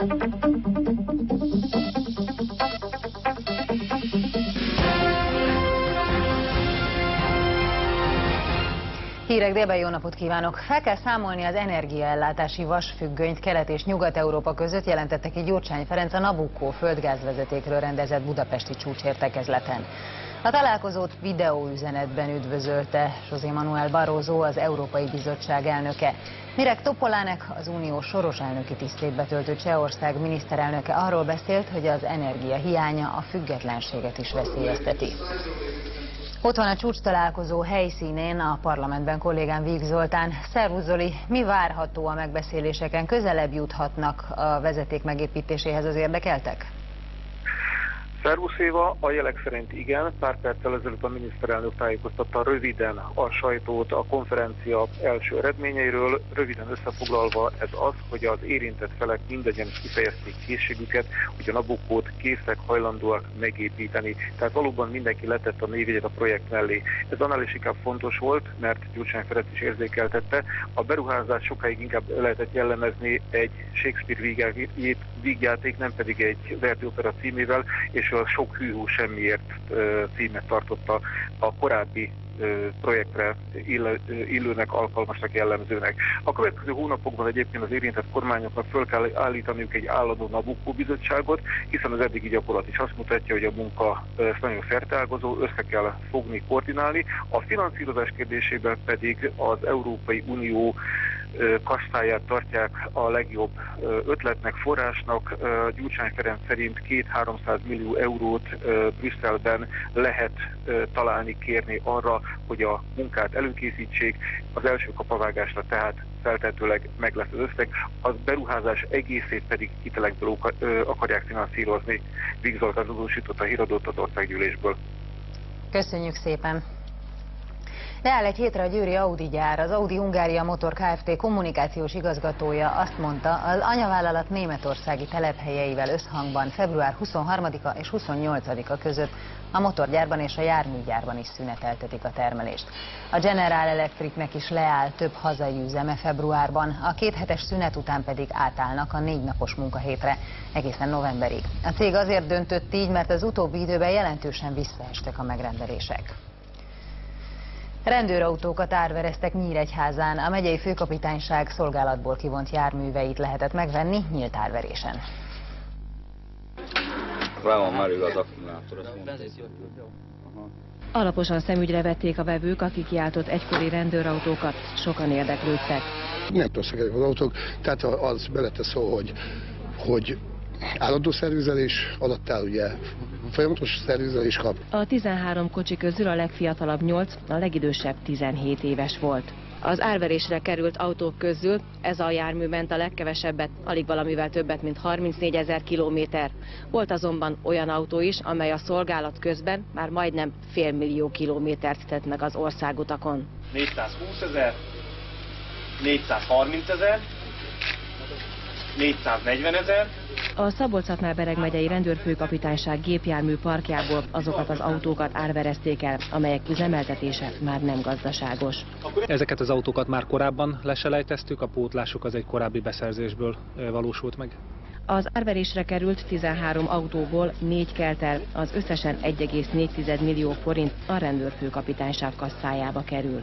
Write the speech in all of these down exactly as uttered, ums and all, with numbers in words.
Hírek délben, jó napot kívánok! Fel kell számolni az energiaellátási vasfüggönyt Kelet- és Nyugat-Európa között, jelentette ki Gyurcsány Ferenc a Nabucco földgázvezetékről rendezett budapesti csúcsértekezleten. A találkozót videóüzenetben üdvözölte José Manuel Barroso, az Európai Bizottság elnöke. Mirek Topolánek, az unió soros elnöki tisztét betöltő Csehország miniszterelnöke arról beszélt, hogy az energia hiánya a függetlenséget is veszélyezteti. Ott van a csúcs találkozó helyszínén a parlamentben kollégám Víg Zoltán. Szervusz Zoli, mi várható a megbeszéléseken? Közelebb juthatnak a vezeték megépítéséhez az érdekeltek? Szervusz Éva, a jelek szerint igen, pár perccel ezelőtt a miniszterelnök tájékoztatta röviden a sajtót a konferencia első eredményeiről. Röviden összefoglalva ez az, hogy az érintett felek mindegyen kifejezték készségüket, hogy a Nabuccót készek, hajlandóak megépíteni. Tehát valóban mindenki letett a névjegyet a projekt mellé. Ez annál is inkább fontos volt, mert Gyurcsány Ferenc is érzékeltette. A beruházás sokáig inkább lehetett jellemezni egy Shakespeare vígjáték, nem pedig egy Verdi opera címével, és a sok hűhú semmiért címet tartotta a korábbi projektre illőnek, alkalmasnak, jellemzőnek. A következő hónapokban egyébként az érintett kormányoknak föl kell állítaniuk egy állandó Nabucco bizottságot, hiszen az eddigi gyakorlat is azt mutatja, hogy a munka nagyon szerteágazó, össze kell fogni, koordinálni. A finanszírozás kérdésében pedig az Európai Unió kasszáját tartják a legjobb ötletnek, forrásnak. Gyurcsány Ferenc szerint két-háromszáz millió eurót Brüsszelben lehet találni, kérni arra, hogy a munkát előkészítsék. Az első kapavágásra tehát feltehetőleg meg lesz az összeg, az beruházás egészét pedig hitelekből akarják finanszírozni. Víg Zoltán tudósított a híradót az országgyűlésből. Köszönjük szépen! Leáll egy hétre a győri Audi gyár. Az Audi Hungária Motor Kft. Kommunikációs igazgatója azt mondta, az anyavállalat németországi telephelyeivel összhangban február huszonharmadika és huszonnyolcadika között a motorgyárban és a járműgyárban is szüneteltetik a termelést. A General Electricnek is leáll több hazai üzeme februárban, a kéthetes szünet után pedig átállnak a négy napos munkahétre egészen novemberig. A cég azért döntött így, mert az utóbbi időben jelentősen visszaestek a megrendelések. Rendőrautókat árvereztek Nyíregyházán, a megyei főkapitányság szolgálatból kivont járműveit lehetett megvenni nyílt árverésen. Alaposan szemügyre vették a vevők a kikiáltott egykori rendőrautókat, sokan érdeklődtek. Nem rosszak az autók, tehát az belette szó, hogy, hogy állandó szervizelés alatt áll, ugye folyamatos szervizelés kap. A tizenhárom kocsi közül a legfiatalabb nyolc, a legidősebb tizenhét éves volt. Az árverésre került autók közül ez a jármű ment a legkevesebbet, alig valamivel többet, mint harmincnégyezer kilométer. Volt azonban olyan autó is, amely a szolgálat közben már majdnem félmillió kilométert tett meg az országutakon. négyszázhúszezer, négyszázharmincezer, négyszáznegyvenezer. A Szabolcs-Szatmár-Bereg megyei rendőrfőkapitányság gépjármű parkjából azokat az autókat árverezték el, amelyek üzemeltetése már nem gazdaságos. Ezeket az autókat már korábban leselejteztük, a pótlásuk az egy korábbi beszerzésből valósult meg. Az árverésre került tizenhárom autóból négy kelt el, az összesen egy egész négy millió forint a rendőrfőkapitányság kasszájába kerül.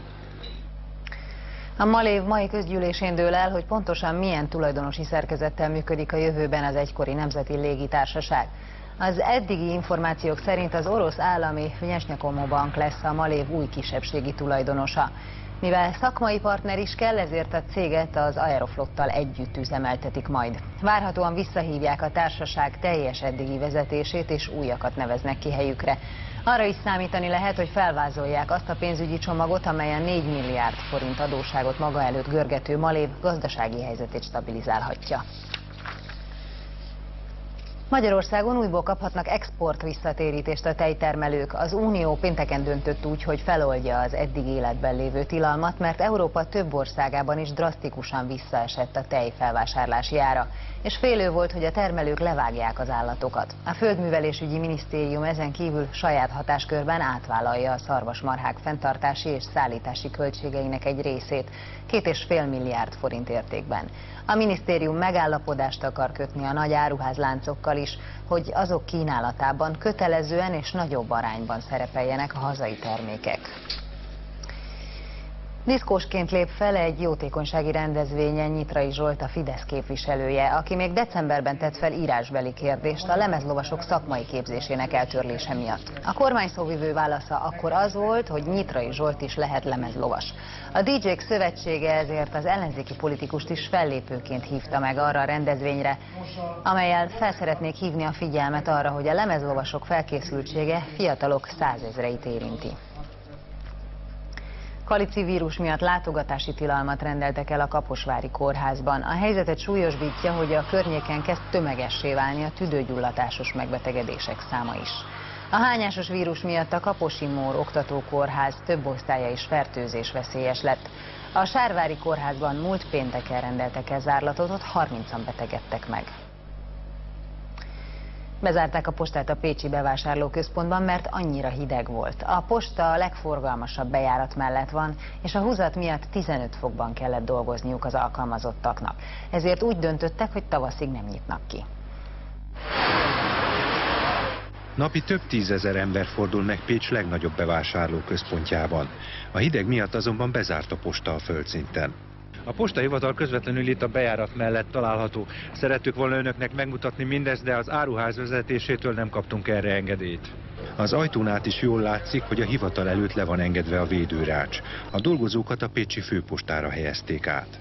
A Malév mai közgyűlésén dől el, hogy pontosan milyen tulajdonosi szerkezettel működik a jövőben az egykori Nemzeti Légitársaság. Az eddigi információk szerint az orosz állami Vnyesnyakomo Bank lesz a Malév új kisebbségi tulajdonosa. Mivel szakmai partner is kell, ezért a céget az Aeroflottal együtt üzemeltetik majd. Várhatóan visszahívják a társaság teljes eddigi vezetését és újakat neveznek ki helyükre. Arra is számítani lehet, hogy felvázolják azt a pénzügyi csomagot, amelyen négy milliárd forint adósságot maga előtt görgető Malév gazdasági helyzetét stabilizálhatja. Magyarországon újból kaphatnak export visszatérítést a tejtermelők. Az Unió pénteken döntött úgy, hogy feloldja az eddig életben lévő tilalmat, mert Európa több országában is drasztikusan visszaesett a tej felvásárlási ára, és félő volt, hogy a termelők levágják az állatokat. A Földművelésügyi Minisztérium ezen kívül saját hatáskörben átvállalja a szarvasmarhák fenntartási és szállítási költségeinek egy részét, két és fél milliárd forint értékben. A minisztérium megállapodást akar kötni a nagy áruházláncokkal is, hogy azok kínálatában kötelezően és nagyobb arányban szerepeljenek a hazai termékek. Diszkósként lép fel egy jótékonysági rendezvényen Nyitrai Zsolt, a Fidesz képviselője, aki még decemberben tett fel írásbeli kérdést a lemezlovasok szakmai képzésének eltörlése miatt. A kormány szóvivő válasza akkor az volt, hogy Nyitrai Zsolt is lehet lemezlovas. A dé jék szövetsége ezért az ellenzéki politikust is fellépőként hívta meg arra a rendezvényre, amellyel fel szeretnék hívni a figyelmet arra, hogy a lemezlovasok felkészültsége fiatalok százezreit érinti. Kalici vírus miatt látogatási tilalmat rendeltek el a Kaposvári kórházban. A helyzetet súlyosbítja, hogy a környéken kezd tömegessé válni a tüdőgyulladásos megbetegedések száma is. A hányásos vírus miatt a Kaposi Mór oktatókórház több osztálya is fertőzés veszélyes lett. A Sárvári kórházban múlt pénteken rendeltek el zárlatot, ott harmincan betegedtek meg. Bezárták a postát a pécsi bevásárlóközpontban, mert annyira hideg volt. A posta a legforgalmasabb bejárat mellett van, és a húzat miatt tizenöt fokban kellett dolgozniuk az alkalmazottaknak. Ezért úgy döntöttek, hogy tavaszig nem nyitnak ki. Napi több tízezer ember fordul meg Pécs legnagyobb bevásárlóközpontjában. A hideg miatt azonban bezárt a posta a földszinten. A postahivatal közvetlenül itt a bejárat mellett található. Szerettük volna önöknek megmutatni mindezt, de az áruház vezetésétől nem kaptunk erre engedélyt. Az ajtón át is jól látszik, hogy a hivatal előtt le van engedve a védőrács. A dolgozókat a pécsi főpostára helyezték át.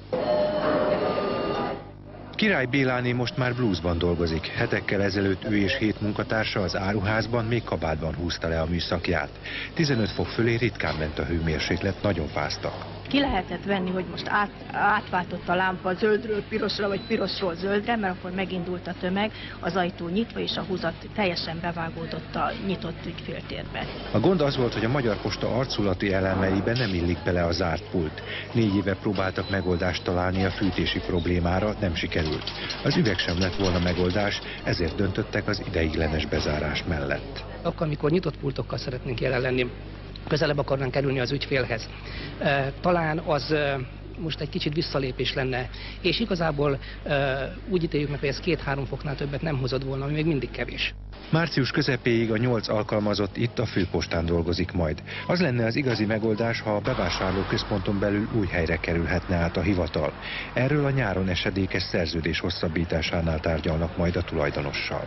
Király Béláné most már bluesban dolgozik. Hetekkel ezelőtt ő és hét munkatársa az áruházban még kabátban húzta le a műszakját. tizenöt fok fölé ritkán ment a hőmérséklet, nagyon fáztak. Ki lehetett venni, hogy most át, átváltott a lámpa zöldről pirosra, vagy pirosról zöldre, mert akkor megindult a tömeg, az ajtó nyitva, és a húzat teljesen bevágódott a nyitott ügyféltérbe. A gond az volt, hogy a Magyar Posta arculati elemeiben nem illik bele a zárt pult. Négy éve próbáltak megoldást találni a fűtési problémára, nem sikerült. Az üveg sem lett volna megoldás, ezért döntöttek az ideiglenes bezárás mellett. Akkor, amikor nyitott pultokkal szeretnénk jelen lenni, közelebb akarnánk kerülni az ügyfélhez. Talán az most egy kicsit visszalépés lenne, és igazából úgy ítéljük meg, hogy ez két-három foknál többet nem hozott volna, ami még mindig kevés. Március közepéig a nyolc alkalmazott itt a főpostán dolgozik majd. Az lenne az igazi megoldás, ha a bevásárlóközponton belül új helyre kerülhetne át a hivatal. Erről a nyáron esedékes szerződés hosszabbításánál tárgyalnak majd a tulajdonossal.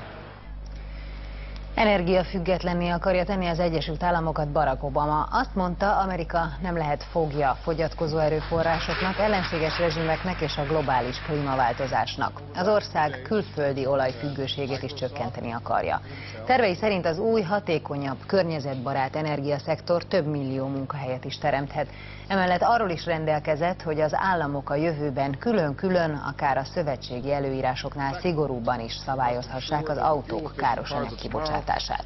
Energiafüggetlenné akarja tenni az Egyesült Államokat Barack Obama. Azt mondta, Amerika nem lehet fogja a fogyatkozó erőforrásoknak, ellenséges rezsimeknek és a globális klímaváltozásnak. Az ország külföldi olajfüggőségét is csökkenteni akarja. Tervei szerint az új, hatékonyabb, környezetbarát energiaszektor több millió munkahelyet is teremthet. Emellett arról is rendelkezett, hogy az államok a jövőben külön-külön, akár a szövetségi előírásoknál szigorúbban is szabályozhassák az autók káros anyagkibocsátását.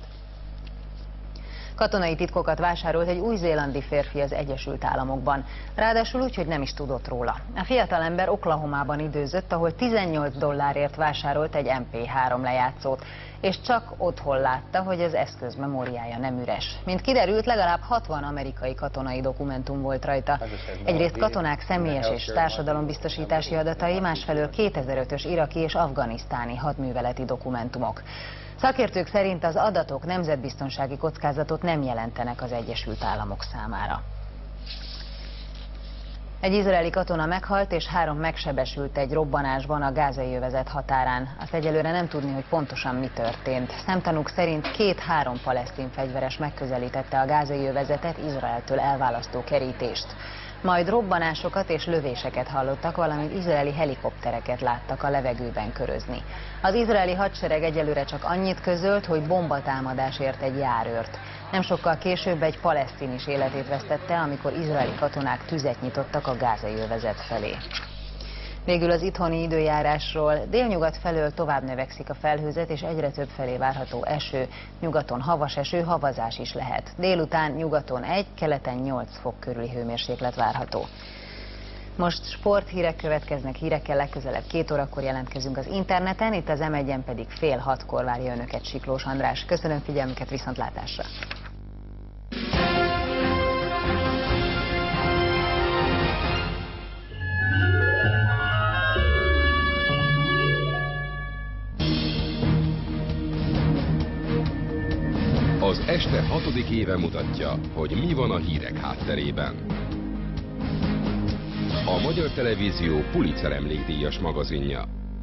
Katonai titkokat vásárolt egy új-zélandi férfi az Egyesült Államokban, ráadásul úgy, hogy nem is tudott róla. A fiatalember Oklahomában időzött, ahol tizennyolc dollárért vásárolt egy em pé három lejátszót, és csak otthon látta, hogy az eszköz memóriája nem üres. Mint kiderült, legalább hatvan amerikai katonai dokumentum volt rajta. Egyrészt katonák személyes és társadalombiztosítási adatai, másfelől kétezer-ötös iraki és afganisztáni hadműveleti dokumentumok. Szakértők szerint az adatok nemzetbiztonsági kockázatot nem jelentenek az Egyesült Államok számára. Egy izraeli katona meghalt és három megsebesült egy robbanásban a gázai övezet határán. Azt egyelőre nem tudni, hogy pontosan mi történt. Szemtanúk szerint két-három palesztin fegyveres megközelítette a gázai övezetet Izraeltől elválasztó kerítést. Majd robbanásokat és lövéseket hallottak, valamint izraeli helikoptereket láttak a levegőben körözni. Az izraeli hadsereg egyelőre csak annyit közölt, hogy bombatámadás ért egy járőrt. Nem sokkal később egy palesztin is életét vesztette, amikor izraeli katonák tüzet nyitottak a gázai övezet felé. Végül az itthoni időjárásról. Délnyugat felől tovább növekszik a felhőzet, és egyre több felé várható eső. Nyugaton havas eső, havazás is lehet. Délután nyugaton egy, keleten nyolc fok körüli hőmérséklet várható. Most sporthírek következnek, hírekkel legközelebb két órakor jelentkezünk az interneten, itt az em egyen pedig fél hatkor várja önöket Siklós András. Köszönöm figyelmüket, viszontlátásra! Az este hatodik éve mutatja, hogy mi van a hírek hátterében. A Magyar Televízió Pulitzer emlékdíjas magazinja.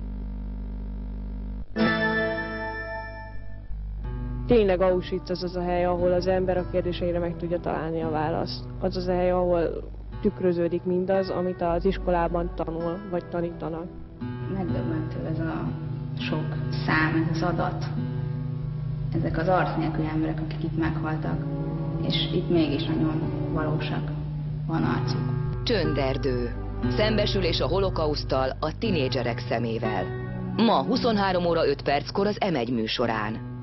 Tényleg Auschwitz az az a hely, ahol az ember a kérdéseire meg tudja találni a választ. Az az a hely, ahol tükröződik mindaz, amit az iskolában tanul, vagy tanítanak. Megdöbbentő ez a sok szám, ez az adat. Ezek az arc nélküli emberek, akik itt meghaltak, és itt mégis nagyon valósak, van arcuk. Csönderdő. Szembesülés a holokauszttal a tinédzserek szemével. Ma huszonhárom óra öt perckor az em egy műsorán.